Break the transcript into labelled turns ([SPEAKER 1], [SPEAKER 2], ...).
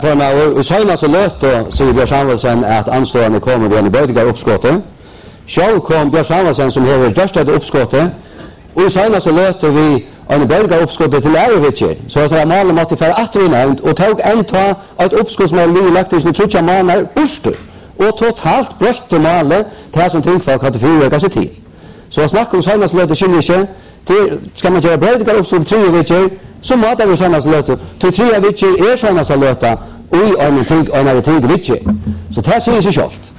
[SPEAKER 1] Och så så löt då så Björn Samuelsen att anstående kommer vid en bördiga uppskottet. Själv kom Björn Samuelsen som har just det uppskottet. Och så löt vi en bördiga uppskottet till Lärevitcher. Så att målet måste för att nämnd och tog en ta ett uppskott som är lagt i sin trutja månader bort. Och totalt brötte målet till som tingsfolk hade förverka sig till. Så snackar om sådana löt skiljer till ska man göra bördiga uppskott 3 veckor så måste vi sådana löt till 3 veckor sådana löta och en ting vitcher. Så det här ser sig självt.